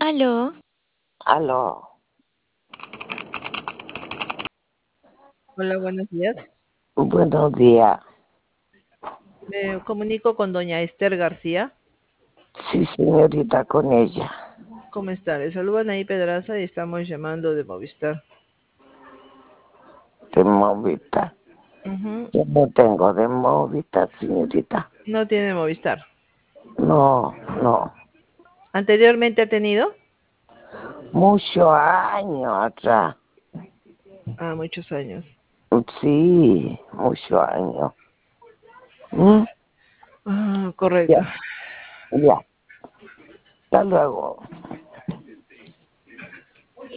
Aló, Aló, Hola, buenos días. buenos días. Me comunico con doña Esther García. Sí, señorita, con ella. ¿Cómo está? Le saludan ahí Pedraza y estamos llamando de Movistar. De Movistar. Ujú. Yo no tengo de Movistar, señorita. No tiene Movistar. No, no. ¿Anteriormente ha tenido? Muchos años atrás. Ah, muchos años. Sí, muchos años. ¿Mm? Ah, correcto. Ya, ya. Hasta luego.